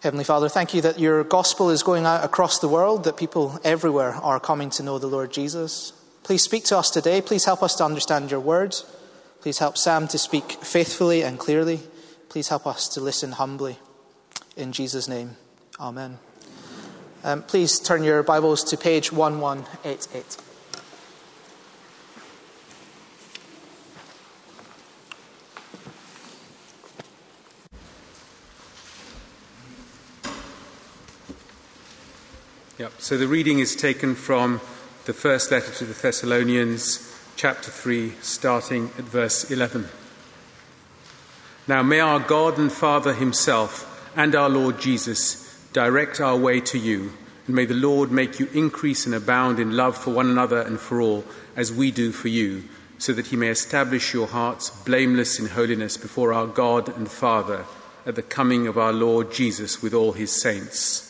Heavenly Father, thank you that your gospel is going out across the world, that people everywhere are coming to know the Lord Jesus. Please speak to us today. Please help us to understand your words. Please help Sam to speak faithfully and clearly. Please help us to listen humbly. In Jesus' name, amen. Please turn your Bibles to page 1188. So the reading is taken from the first letter to the Thessalonians, chapter 3, starting at verse 11. Now may our God and Father himself and our Lord Jesus direct our way to you, and may the Lord make you increase and abound in love for one another and for all, as we do for you, so that he may establish your hearts blameless in holiness before our God and Father at the coming of our Lord Jesus with all his saints.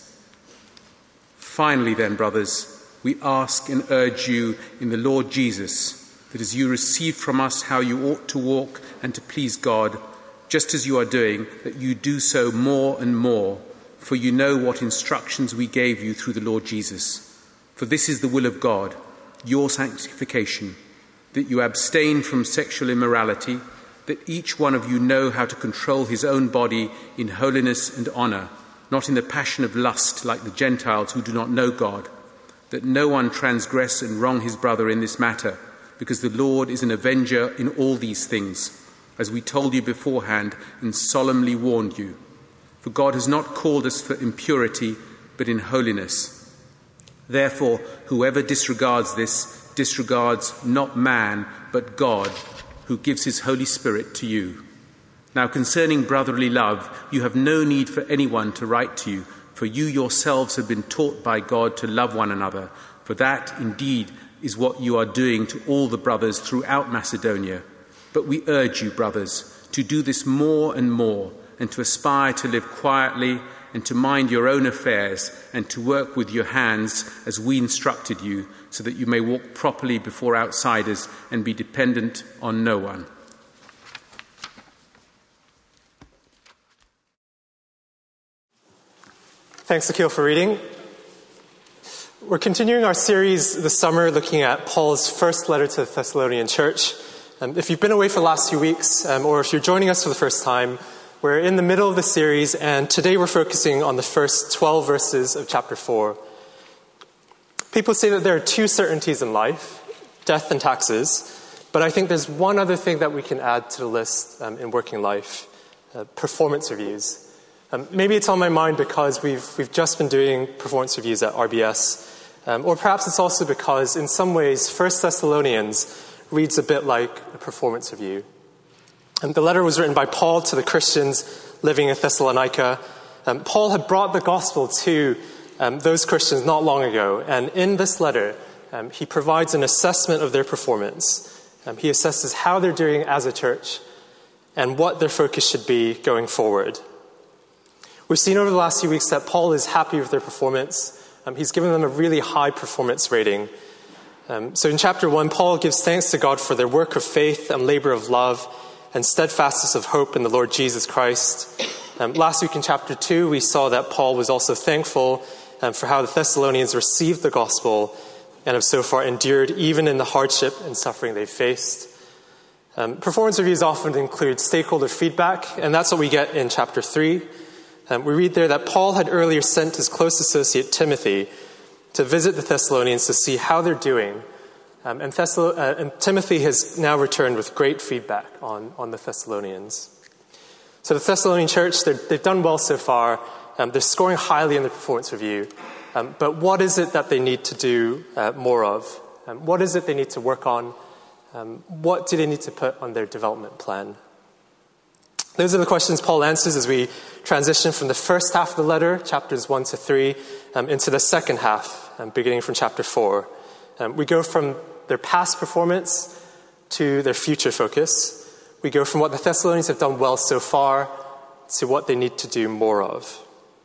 Finally then, brothers, we ask and urge you in the Lord Jesus, that as you receive from us how you ought to walk and to please God, just as you are doing, that you do so more and more, for you know what instructions we gave you through the Lord Jesus. For this is the will of God, your sanctification, that you abstain from sexual immorality, that each one of you know how to control his own body in holiness and honor, not in the passion of lust like the Gentiles who do not know God, that no one transgress and wrong his brother in this matter, because the Lord is an avenger in all these things, as we told you beforehand and solemnly warned you. For God has not called us for impurity, but in holiness. Therefore, whoever disregards this disregards not man, but God, who gives his Holy Spirit to you. Now concerning brotherly love, you have no need for anyone to write to you, for you yourselves have been taught by God to love one another, for that indeed is what you are doing to all the brothers throughout Macedonia. But we urge you, brothers, to do this more and more, and to aspire to live quietly, and to mind your own affairs, and to work with your hands as we instructed you, so that you may walk properly before outsiders and be dependent on no one. Thanks, Akil, for reading. We're continuing our series this summer looking at Paul's first letter to the Thessalonian church. If you've been away for the last few weeks, or if you're joining us for the first time, we're in the middle of the series, and today we're focusing on the first 12 verses of chapter 4. People say that there are two certainties in life, death and taxes, but I think there's one other thing that we can add to the list in working life, performance reviews. Maybe it's on my mind because we've just been doing performance reviews at RBS, or perhaps it's also because in some ways 1 Thessalonians reads a bit like a performance review. The letter was written by Paul to the Christians living in Thessalonica. Paul had brought the gospel to those Christians not long ago, and in this letter he provides an assessment of their performance. He assesses how they're doing as a church and what their focus should be going forward. We've seen over the last few weeks that Paul is happy with their performance. He's given them a really high performance rating. So in chapter 1, Paul gives thanks to God for their work of faith and labor of love and steadfastness of hope in the Lord Jesus Christ. Last week in chapter 2, we saw that Paul was also thankful for how the Thessalonians received the gospel and have so far endured even in the hardship and suffering they've faced. Performance reviews often include stakeholder feedback, and that's what we get in chapter 3. We read there that Paul had earlier sent his close associate Timothy to visit the Thessalonians to see how they're doing. And Timothy has now returned with great feedback on the Thessalonians. So the Thessalonian church, they've done well so far. They're scoring highly in the performance review. But what is it that they need to do more of? What is it they need to work on? What do they need to put on their development plan? Those are the questions Paul answers as we transition from the first half of the letter, chapters 1 to 3, into the second half, beginning from chapter 4. We go from their past performance to their future focus. We go from what the Thessalonians have done well so far to what they need to do more of.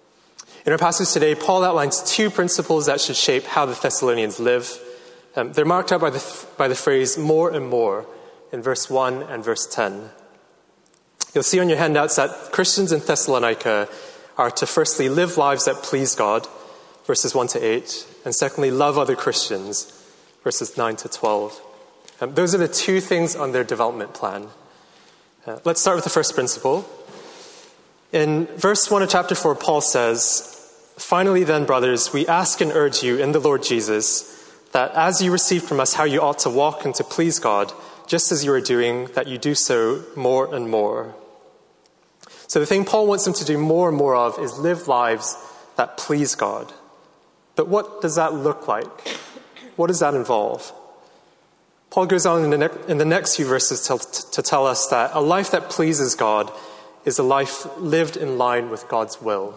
In our passage today, Paul outlines two principles that should shape how the Thessalonians live. They're marked out by the phrase more and more in verse 1 and verse 10. You'll see on your handouts that Christians in Thessalonica are to firstly live lives that please God, verses 1 to 8, and secondly, love other Christians, verses 9 to 12. Those are the two things on their development plan. Let's start with the first principle. In verse 1 of chapter 4, Paul says, "Finally then, brothers, we ask and urge you in the Lord Jesus that as you received from us how you ought to walk and to please God, just as you are doing, that you do so more and more." So the thing Paul wants them to do more and more of is live lives that please God. But what does that look like? What does that involve? Paul goes on in the next few verses to tell us that a life that pleases God is a life lived in line with God's will.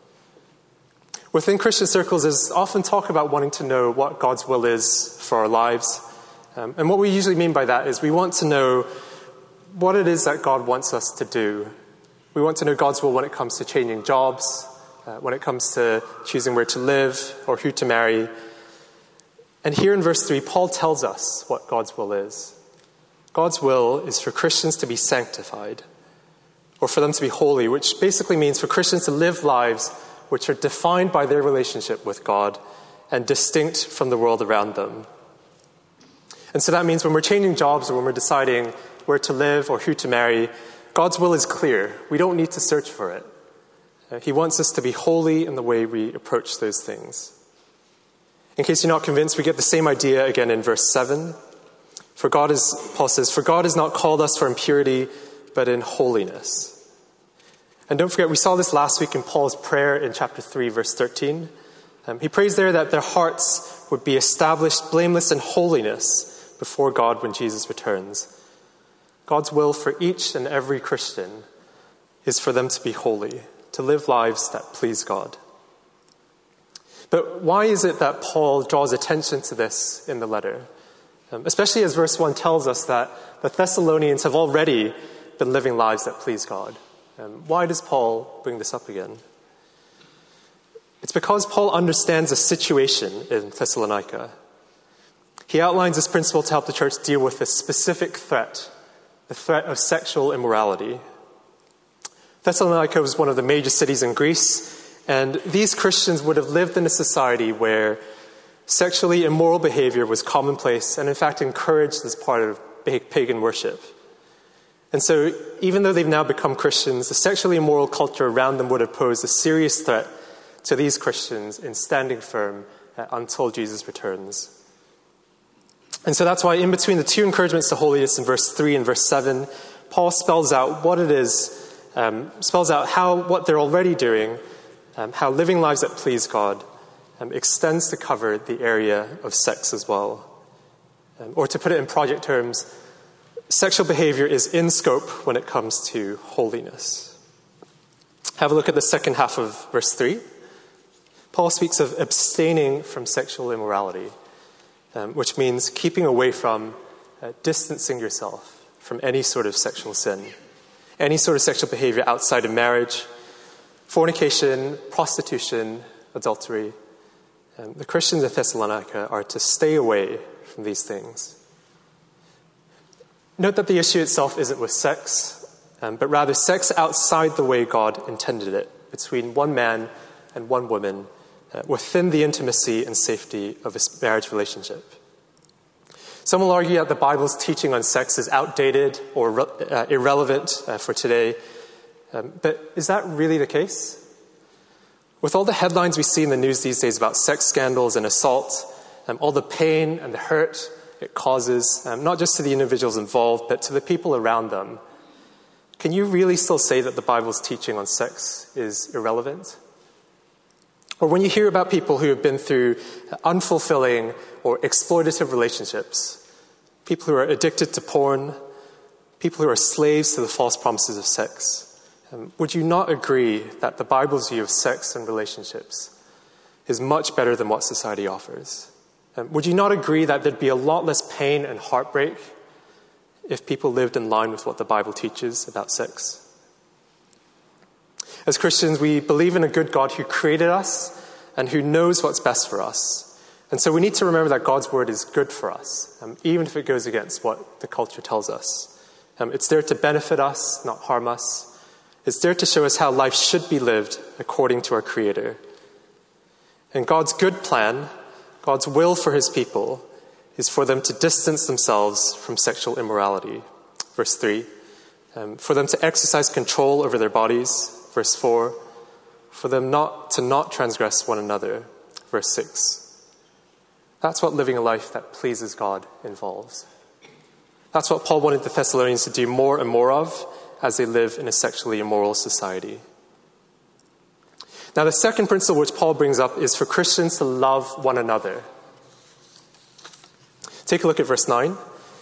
Within Christian circles, there's often talk about wanting to know what God's will is for our lives. And what we usually mean by that is we want to know what it is that God wants us to do. We want to know God's will when it comes to changing jobs, when it comes to choosing where to live or who to marry. And here in verse 3, Paul tells us what God's will is. God's will is for Christians to be sanctified, or for them to be holy, which basically means for Christians to live lives which are defined by their relationship with God and distinct from the world around them. And so that means when we're changing jobs or when we're deciding where to live or who to marry, God's will is clear. We don't need to search for it. He wants us to be holy in the way we approach those things. In case you're not convinced, we get the same idea again in verse 7. Paul says, "For God has not called us for impurity, but in holiness." And don't forget, we saw this last week in Paul's prayer in chapter 3, verse 13. He prays there that their hearts would be established blameless in holiness before God when Jesus returns. God's will for each and every Christian is for them to be holy, to live lives that please God. But why is it that Paul draws attention to this in the letter? Especially as verse 1 tells us that the Thessalonians have already been living lives that please God. Why does Paul bring this up again? It's because Paul understands the situation in Thessalonica. He outlines this principle to help the church deal with this specific threat, the threat of sexual immorality. Thessalonica was one of the major cities in Greece, and these Christians would have lived in a society where sexually immoral behavior was commonplace and in fact encouraged as part of pagan worship. And so even though they've now become Christians, the sexually immoral culture around them would have posed a serious threat to these Christians in standing firm until Jesus returns. And so that's why in between the two encouragements to holiness in verse 3 and verse 7, Paul spells out what it is, spells out what they're already doing, how living lives that please God extends to cover the area of sex as well. Or to put it in project terms, sexual behavior is in scope when it comes to holiness. Have a look at the second half of verse 3. Paul speaks of abstaining from sexual immorality, which means keeping away from, distancing yourself from any sort of sexual sin, any sort of sexual behavior outside of marriage, fornication, prostitution, adultery. The Christians of Thessalonica are to stay away from these things. Note that the issue itself isn't with sex, but rather sex outside the way God intended it, between one man and one woman, within the intimacy and safety of a marriage relationship. Some will argue that the Bible's teaching on sex is outdated or irrelevant for today. But is that really the case? With all the headlines we see in the news these days about sex scandals and assault, all the pain and the hurt it causes, not just to the individuals involved, but to the people around them, can you really still say that the Bible's teaching on sex is irrelevant? Or when you hear about people who have been through unfulfilling or exploitative relationships, people who are addicted to porn, people who are slaves to the false promises of sex, would you not agree that the Bible's view of sex and relationships is much better than what society offers? Would you not agree that there'd be a lot less pain and heartbreak if people lived in line with what the Bible teaches about sex? As Christians, we believe in a good God who created us and who knows what's best for us. And so we need to remember that God's word is good for us, even if it goes against what the culture tells us. It's there to benefit us, not harm us. It's there to show us how life should be lived according to our Creator. And God's good plan, God's will for his people, is for them to distance themselves from sexual immorality. Verse 3. For them to exercise control over their bodies. Verse 4. For them not transgress one another. Verse 6. That's what living a life that pleases God involves. That's what Paul wanted the Thessalonians to do more and more of as they live in a sexually immoral society. Now, the second principle which Paul brings up is for Christians to love one another. Take a look at verse 9.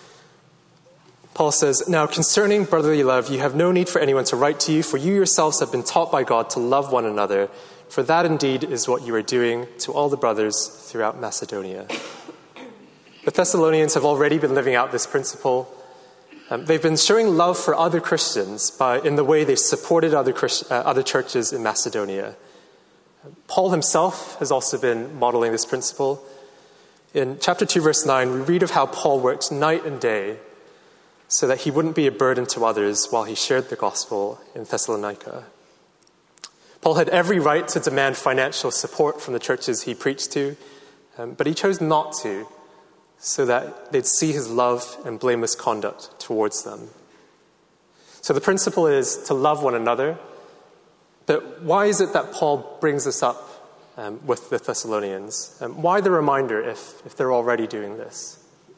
Paul says, "Now concerning brotherly love, you have no need for anyone to write to you, for you yourselves have been taught by God to love one another, for that indeed is what you are doing to all the brothers throughout Macedonia." The Thessalonians have already been living out this principle. They've been showing love for other Christians in the way they've supported other churches in Macedonia. Paul himself has also been modeling this principle. In chapter 2, verse 9, we read of how Paul worked night and day so that he wouldn't be a burden to others while he shared the gospel in Thessalonica. Paul had every right to demand financial support from the churches he preached to, but he chose not to, so that they'd see his love and blameless conduct towards them. So the principle is to love one another. But why is it that Paul brings this up with the Thessalonians? Why the reminder if they're already doing this?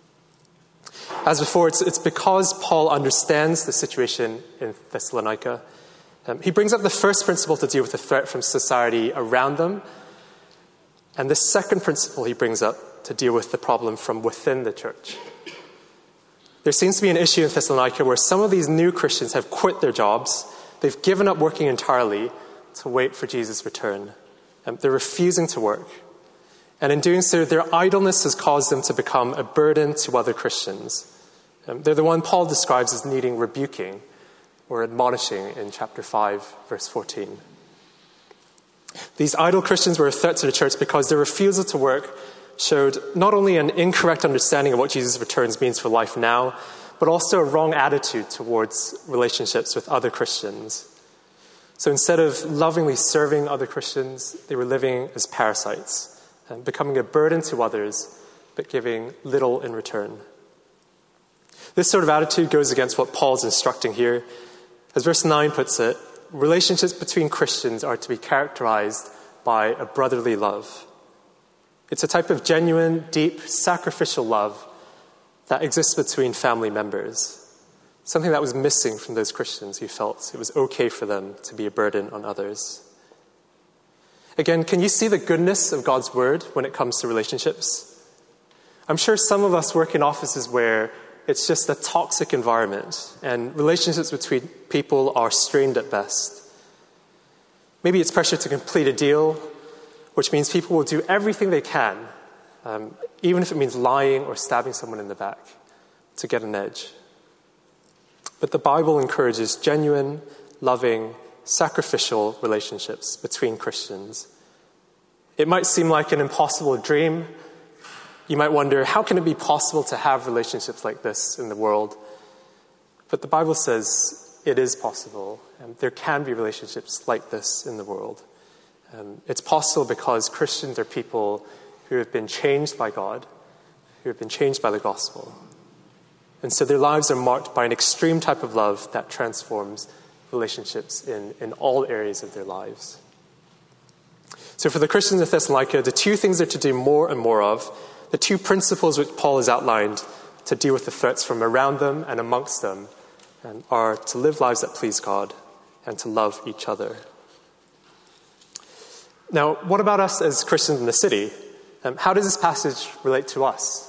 As before, it's because Paul understands the situation in Thessalonica. He brings up the first principle to deal with the threat from society around them. And the second principle he brings up to deal with the problem from within the church. There seems to be an issue in Thessalonica where some of these new Christians have quit their jobs. They've given up working entirely to wait for Jesus' return. They're refusing to work. And in doing so, their idleness has caused them to become a burden to other Christians. They're the one Paul describes as needing rebuking or admonishing in chapter 5, verse 14. These idle Christians were a threat to the church because their refusal to work showed not only an incorrect understanding of what Jesus' returns means for life now, but also a wrong attitude towards relationships with other Christians. So instead of lovingly serving other Christians, they were living as parasites, and becoming a burden to others, but giving little in return. This sort of attitude goes against what Paul's instructing here. As verse 9 puts it, relationships between Christians are to be characterized by a brotherly love. It's a type of genuine, deep, sacrificial love that exists between family members. Something that was missing from those Christians who felt it was okay for them to be a burden on others. Again, can you see the goodness of God's word when it comes to relationships? I'm sure some of us work in offices where it's just a toxic environment and relationships between people are strained at best. Maybe it's pressure to complete a deal, which means people will do everything they can, even if it means lying or stabbing someone in the back, to get an edge. But the Bible encourages genuine, loving, sacrificial relationships between Christians. It might seem like an impossible dream. You might wonder, how can it be possible to have relationships like this in the world? But the Bible says it is possible, and there can be relationships like this in the world. It's possible because Christians are people who have been changed by God, who have been changed by the gospel. And so their lives are marked by an extreme type of love that transforms relationships in all areas of their lives. So for the Christians of Thessalonica, the two things they're to do more and more of, the two principles which Paul has outlined to deal with the threats from around them and amongst them, are to live lives that please God and to love each other. Now, what about us as Christians in the city? How does this passage relate to us?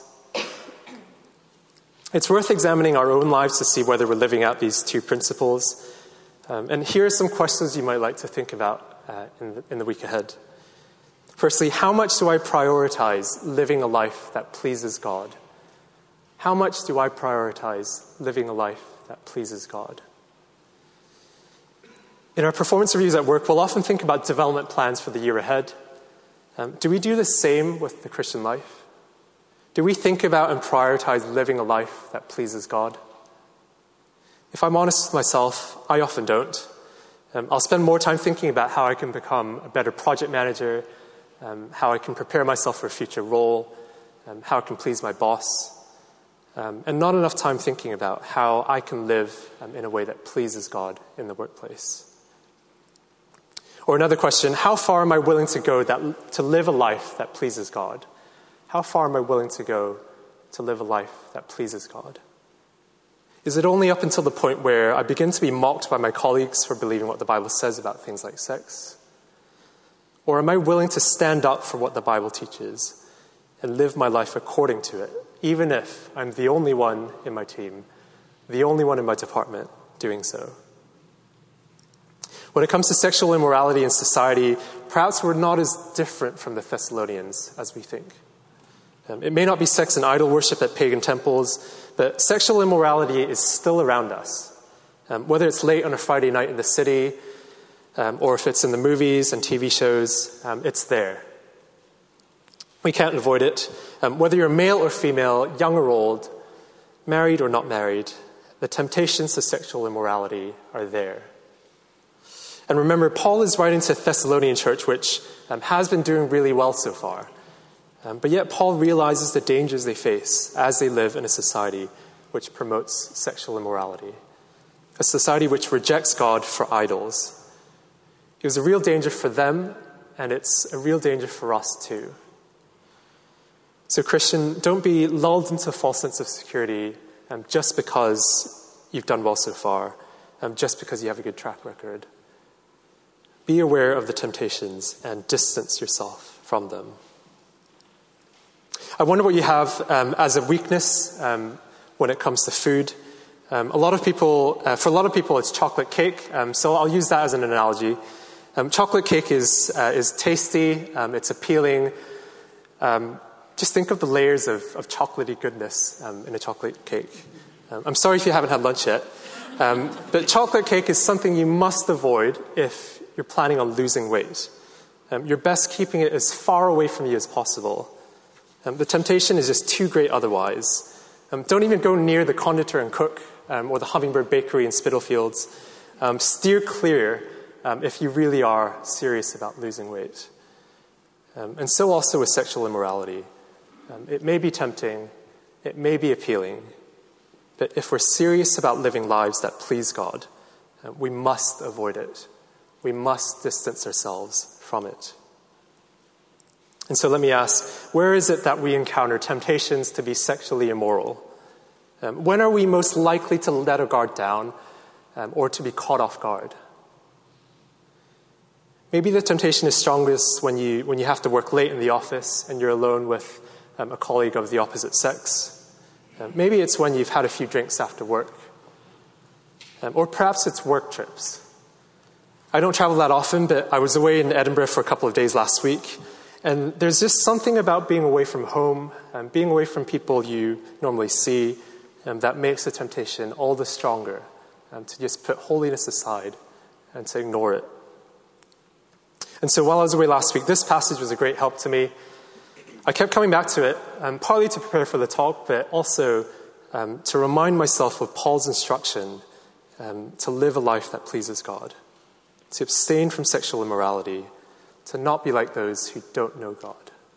It's worth examining our own lives to see whether we're living out these two principles. And here are some questions you might like to think about in the week ahead. Firstly, how much do I prioritize living a life that pleases God? How much do I prioritize living a life that pleases God? In our performance reviews at work, we'll often think about development plans for the year ahead. Do we do the same with the Christian life? Do we think about and prioritize living a life that pleases God? If I'm honest with myself, I often don't. I'll spend more time thinking about how I can become a better project manager, how I can prepare myself for a future role, how I can please my boss, and not enough time thinking about how I can live in a way that pleases God in the workplace. Or another question, how far am I willing to go to live a life that pleases God? How far am I willing to go to live a life that pleases God? Is it only up until the point where I begin to be mocked by my colleagues for believing what the Bible says about things like sex? Or am I willing to stand up for what the Bible teaches and live my life according to it, even if I'm the only one in my team, the only one in my department doing so? When it comes to sexual immorality in society, perhaps we're not as different from the Thessalonians as we think. It may not be sex and idol worship at pagan temples, but sexual immorality is still around us. Whether it's late on a Friday night in the city, or if it's in the movies and TV shows, it's there. We can't avoid it. Whether you're male or female, young or old, married or not married, the temptations to sexual immorality are there. And remember, Paul is writing to the Thessalonian church, which has been doing really well so far. But yet Paul realizes the dangers they face as they live in a society which promotes sexual immorality, a society which rejects God for idols. It was a real danger for them, and it's a real danger for us too. So Christian, don't be lulled into a false sense of security just because you've done well so far, just because you have a good track record. Be aware of the temptations and distance yourself from them. I wonder what you have as a weakness when it comes to food. For a lot of people, it's chocolate cake. So I'll use that as an analogy. Chocolate cake is tasty. It's appealing. Just think of the layers of chocolatey goodness in a chocolate cake. I'm sorry if you haven't had lunch yet, but chocolate cake is something you must avoid if you're planning on losing weight. You're best keeping it as far away from you as possible. The temptation is just too great otherwise. Don't even go near the Conditor and Cook or the Hummingbird Bakery in Spitalfields. Steer clear if you really are serious about losing weight. And so also with sexual immorality. It may be tempting, it may be appealing, but if we're serious about living lives that please God, we must avoid it. We must distance ourselves from it. And so let me ask, where is it that we encounter temptations to be sexually immoral? When are we most likely to let our guard down or to be caught off guard? Maybe the temptation is strongest when you have to work late in the office and you're alone with a colleague of the opposite sex. Maybe it's when you've had a few drinks after work. Or perhaps it's work trips. I don't travel that often, but I was away in Edinburgh for a couple of days last week. And there's just something about being away from home and being away from people you normally see that makes the temptation all the stronger to just put holiness aside and to ignore it. And so while I was away last week, this passage was a great help to me. I kept coming back to it, partly to prepare for the talk, but also to remind myself of Paul's instruction to live a life that pleases God, to abstain from sexual immorality, to not be like those who don't know God.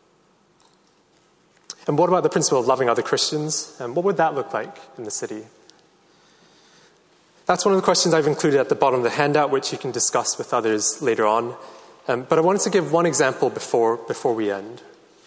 And what about the principle of loving other Christians? What would that look like in the city? That's one of the questions I've included at the bottom of the handout, which you can discuss with others later on. But I wanted to give one example before we end.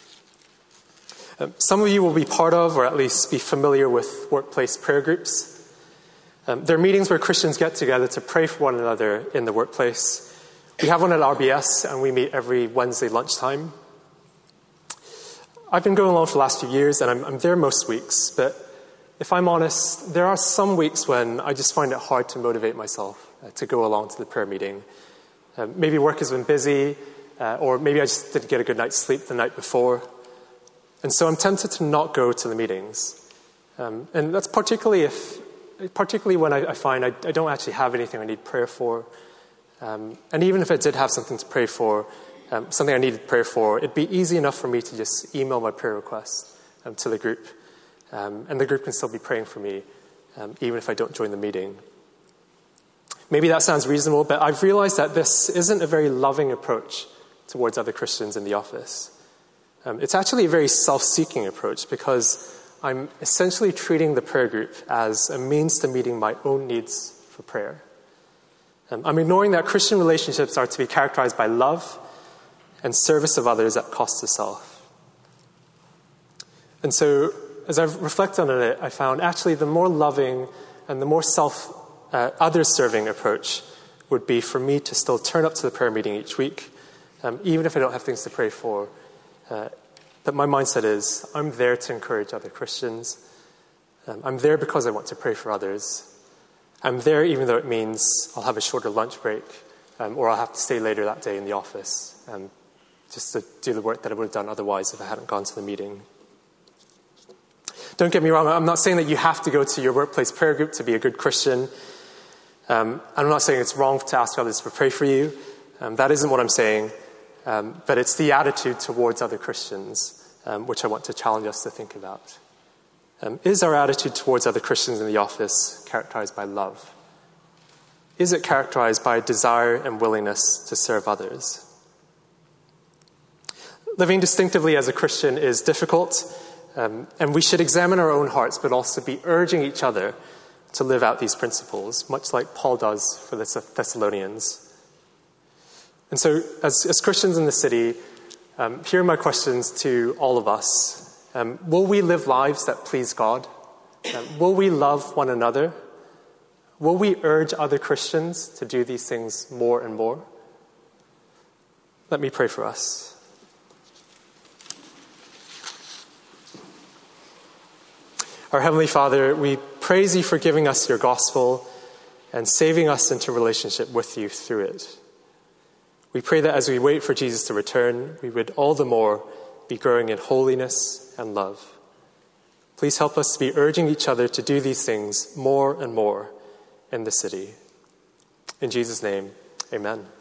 Some of you will be part of, or at least be familiar with, workplace prayer groups. They're meetings where Christians get together to pray for one another in the workplace. We have one at RBS, and we meet every Wednesday lunchtime. I've been going along for the last few years, and I'm there most weeks. But if I'm honest, there are some weeks when I just find it hard to motivate myself to go along to the prayer meeting. Maybe work has been busy, or maybe I just didn't get a good night's sleep the night before. And so I'm tempted to not go to the meetings. And that's particularly when I find I don't actually have anything I need prayer for. And even if I did have something to pray for, something I needed prayer for, it'd be easy enough for me to just email my prayer request to the group. And the group can still be praying for me, even if I don't join the meeting. Maybe that sounds reasonable, but I've realized that this isn't a very loving approach towards other Christians in the office. It's actually a very self-seeking approach because I'm essentially treating the prayer group as a means to meeting my own needs for prayer. I'm ignoring that Christian relationships are to be characterized by love and service of others at cost to self. And so, as I've reflected on it, I found actually the more loving and the more others-serving approach would be for me to still turn up to the prayer meeting each week, even if I don't have things to pray for. But my mindset is, I'm there to encourage other Christians. I'm there because I want to pray for others. I'm there even though it means I'll have a shorter lunch break, or I'll have to stay later that day in the office, just to do the work that I would have done otherwise if I hadn't gone to the meeting. Don't get me wrong, I'm not saying that you have to go to your workplace prayer group to be a good Christian. I'm not saying it's wrong to ask others to pray for you. That isn't what I'm saying. But it's the attitude towards other Christians which I want to challenge us to think about. Is our attitude towards other Christians in the office characterized by love? Is it characterized by desire and willingness to serve others? Living distinctively as a Christian is difficult, and we should examine our own hearts, but also be urging each other to live out these principles, much like Paul does for the Thessalonians. And so, as Christians in the city, here are my questions to all of us. Will we live lives that please God? Will we love one another? Will we urge other Christians to do these things more and more? Let me pray for us. Our Heavenly Father, we praise you for giving us your gospel and saving us into relationship with you through it. We pray that as we wait for Jesus to return, we would all the more be growing in holiness and love. Please help us to be urging each other to do these things more and more in the city. In Jesus' name, amen.